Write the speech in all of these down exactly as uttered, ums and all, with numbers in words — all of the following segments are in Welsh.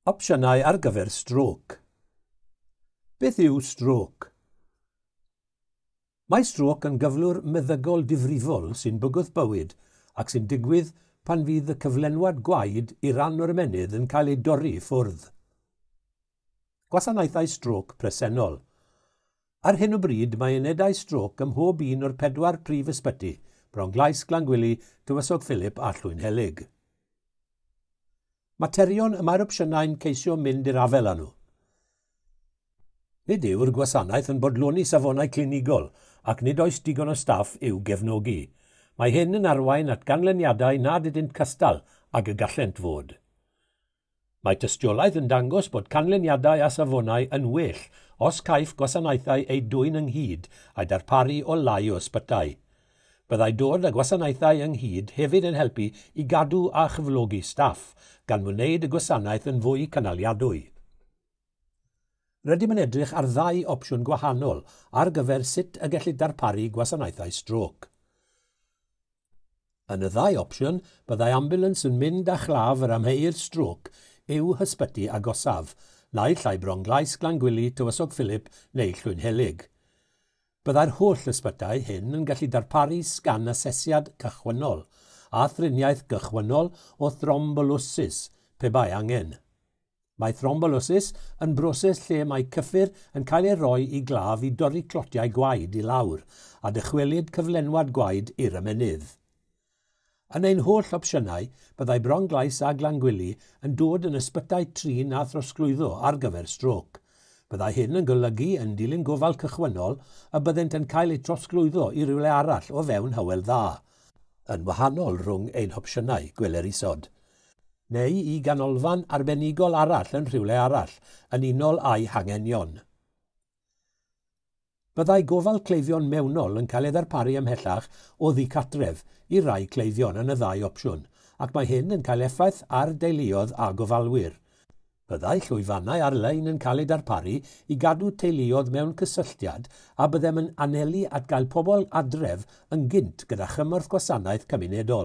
Opsiynau ar gyfer stroc. Beth yw stroc? Mae stroc yn gyflwr meddygol difrifol sy'n bygwth bywyd ac sy'n digwydd pan fydd y cyflenwad gwaed i ran o'r ymennydd yn cael ei dorri ffwrdd. Gwasanaethau stroc presennol. Ar hyn o bryd mae unedau stroc ym mhob un o'r pedwar prif ysbyty, Bronglais, Glangwili, Tywysog Phillip a Llwyn Helyg. Materion y mae'r opsiynau'n ceisio mynd i'r afel â nhw. Nid yw'r gwasanaeth yn bodloni safonau clinigol ac nid oes digon o staff i'w gefnogi. Mae hyn yn arwain at ganlyniadau nad ydynt cystal ag y gallent fod. Mae tystiolaeth yn dangos bod canlyniadau a safonau yn well os caiff gwasanaethau ei dwyn ynghyd a'i darparu o lai o ysbytau. Byddai dod â gwasanaethau ynghyd hefyd yn helpu i gadw a chyflogi staff, gan wneud y gwasanaeth yn fwy cynaliadwy. Rydym yn edrych ar ddau opsiwn gwahanol ar gyfer sut y gellir darparu gwasanaethau stroc. Yn y ddau opsiwn, byddai ambulans yn mynd â chlaf yr amheuir stroc i'w hysbyty agosaf, naill ai Bronglais, Glangwili, Tywysog Phillip neu Llwyn Helyg. Byddai'r holl ysbytau hyn yn gallu darparu sgan asesiad cychwynnol a thriniaeth gychwynnol o thrombolosis pe bai angen. Mae thrombolosis yn broses lle mae cyffur yn cael ei roi i glaf i dorri clotiau gwaed i lawr a dychwelyd cyflenwad gwaed i'r ymennydd. Yn ein holl opsiynau, byddai Bronglais a Glangwili yn dod yn ysbytau trin a throsglwyddo ar gyfer stroc. Byddai hyn yn golygu yn dilyn gofal cychwynnol a byddent yn cael eu trosglwyddo i rywle arall o fewn hywel dda, yn wahanol rhwng ein opsiynau gweler isod, neu i ganolfan arbenigol arall yn rhywle arall, yn unol â'i hangenion. Byddai gofal cleifion mewnol yn cael ei ddarparu ymhellach o ddicatref i rai cleifion yn y ddau opsiwn, ac mae hyn yn cael effaith ar deuluodd a gofalwyr. Byddai llwyfannau ar-lein yn cael ei darparu i gadw teuluodd mewn cysylltiad a byddem yn anelu at gael pobl adref yn gynt gyda chymorth gwasanaeth cymunedol.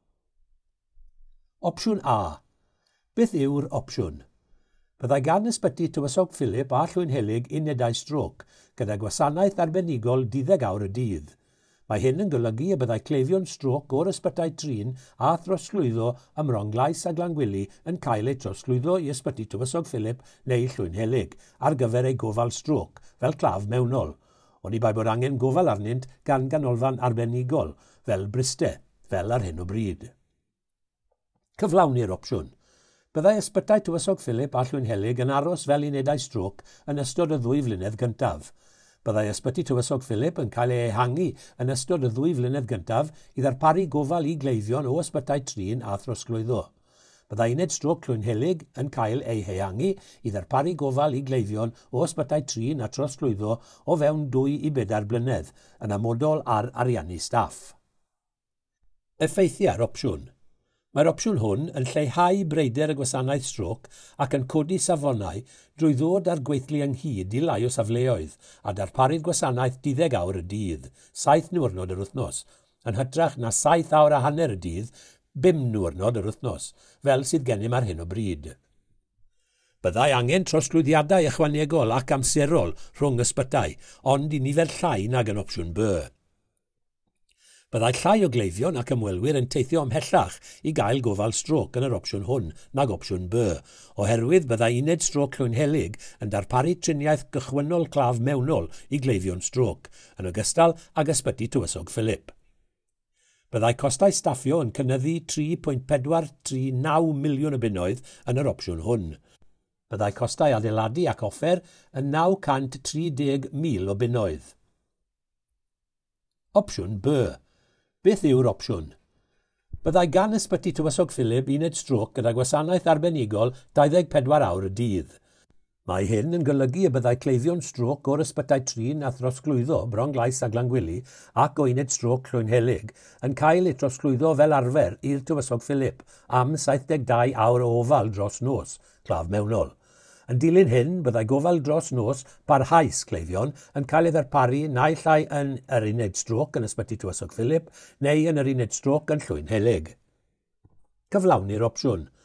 Opsiwn A. Beth yw'r opsiwn? Byddai gan ysbyty Tywysog Phillip a Llwyn Helyg unedau stroc gyda gwasanaeth arbenigol deuddeg awr y dydd. Mae hyn yn golygu y byddai cleifion stroc o'r ysbytau trin a throsglwyddo ym Mronglais a Glangwili yn cael eu trosglwyddo i ysbyty Tywysog Phillip neu Llwyn Helyg ar gyfer ei gofal stroc fel claf mewnol, oni bai bod angen gofal arnynt gan ganolfan arbenigol fel Bryste, fel ar hyn o bryd. Cyflawni'r opsiwn. Byddai ysbytau Tywysog Phillip a Llwyn Helyg yn aros fel unedau stroc yn ystod y ddwy flynedd gyntaf. Byddai ysbyty Tywysog Phillip yn cael ei ehangu yn ystod y ddwy flynedd gyntaf i ddarparu gofal i gleifion o ysbytau trin a throsglwyddo. Byddai uned stroc Llwyn Helyg yn cael ei ehangu i ddarparu gofal i gleifion o ysbytau trin a throsglwyddo o fewn dwy i bedair blynedd yn amodol ar ariannu staff. Effeithiau'r opsiwn. Mae'r opsiwn hwn yn lleihau breider y gwasanaeth stroc ac yn codi safonau drwy ddod â'r gweithlu ynghyd i lai o safleoedd a darparu'r gwasanaeth deuddeg awr y dydd, saith niwrnod yr wythnos, yn hytrach na saith awr a hanner y dydd, bum niwrnod yr wythnos, fel sydd gennym ar hyn o bryd. Byddai angen trosglwyddiadau ychwanegol ac amserol rhwng ysbytau, ond i nifer llai nag yn opsiwn B. Byddai llai o gleifion ac ymwelwyr yn teithio ymhellach i gael gofal stroc yn yr opsiwn hwn nag opsiwn B, oherwydd byddai uned stroc Llwyn Helyg yn darparu triniaeth gychwynnol claf mewnol i gleifion stroc, yn ogystal ag ysbyty Tywysog Phillip. Byddai costau staffio yn cynyddu tri pwynt pedwar tri naw miliwn o bunnoedd yn yr opsiwn hwn. Byddai costau adeiladu ac offer yn naw cant tri deg mil o bunnoedd. Opsiwn B. Beth yw'r opsiwn? Byddai gan ysbyty Tywysog Phillip uned stroc gyda gwasanaeth arbenigol dauddeg pedwar awr y dydd. Mae hyn yn golygu y byddai cleifion stroc o'r ysbytau trin a throsglwyddo Bronglais a Glangwili ac o uned stroc Llwyn Helyg yn cael eu trosglwyddo fel arfer i'r Tywysog Phillip am saithdeg dau awr o ofal dros nos, claf mewnol. Yn dilyn hyn, byddai gofal dros nos parhaus cleifion yn cael ei ddarparu naill ai yn yr uned stroc yn ysbyty Tywysog Phillip neu yn yr uned stroc yn Llwyn Helyg. Cyflawni'r opsiwn.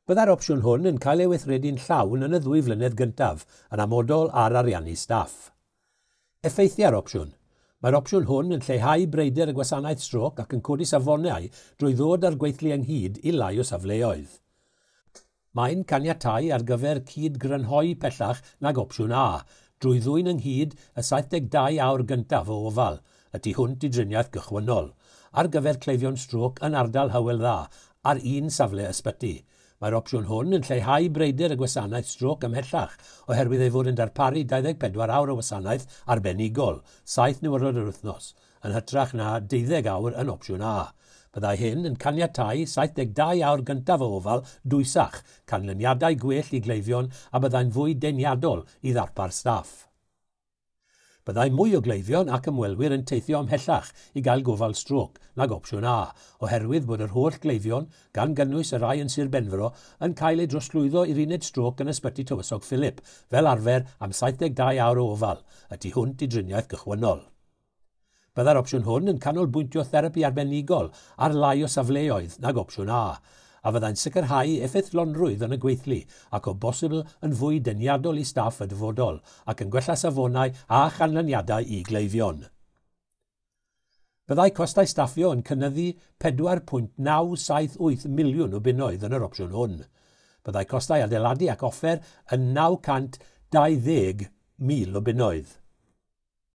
Byddai'r opsiwn hwn yn cael ei weithredu'n llawn yn y ddwy flynedd gyntaf yn amodol ar ariannu staff. Effeithiau'r opsiwn. Mae'r opsiwn hwn yn lleihau breidir y gwasanaeth stroc ac yn codi safonau drwy ddod â'r gweithlu ynghyd i lai o safleoedd. Mae'n caniatáu ar gyfer cyd-grynhoi pellach nag opsiwn A, drwy ddwy'n ynghyd y saith deg dau awr gyntaf o ofal, y tu hwnt i driniaeth gychwynnol, ar gyfer cleifion stroc yn ardal Hywel Dda, ar un safle ysbyty. Mae'r opsiwn hwn yn lleihau breidir y gwasanaeth stroc ymhellach, oherwydd ei fod yn darparu dau ddeg pedwar awr o wasanaeth arbenigol, saith niwrnod yr wythnos, yn hytrach na deuddeg awr yn opsiwn A. Byddai hyn yn caniatáu saith deg dau awr gyntaf o ofal dwysach, canlyniadau gwell i gleifion a byddai'n fwy deniadol i ddarpar staff. Byddai mwy o gleifion ac ymwelwyr yn teithio ymhellach i gael gofal stroc nag opsiwn A, oherwydd bod yr holl gleifion, gan gynnwys y rai yn Sir Benfro, yn cael ei droslwyddo i'r uned stroc yn ysbyty Tywysog Philip, fel arfer am saith deg dau awr o ofal, y tu hwnt i driniaeth gychwynnol. Byddai'r opsiwn hwn yn canolbwyntio therapi arbenigol ar lai o safleoedd nag opsiwn A, a fyddai'n sicrhau effeithlonrwydd yn y gweithlu ac o bosibl yn fwy deniadol i staff y dyfodol ac yn gwella safonau a chanlyniadau i gleifion. Byddai costau staffio yn cynyddu pedwar pwynt naw saith wyth miliwn o bunnoedd yn yr opsiwn hwn. Byddai costau adeiladu ac offer yn naw cant dau ddeg mil o bunnoedd.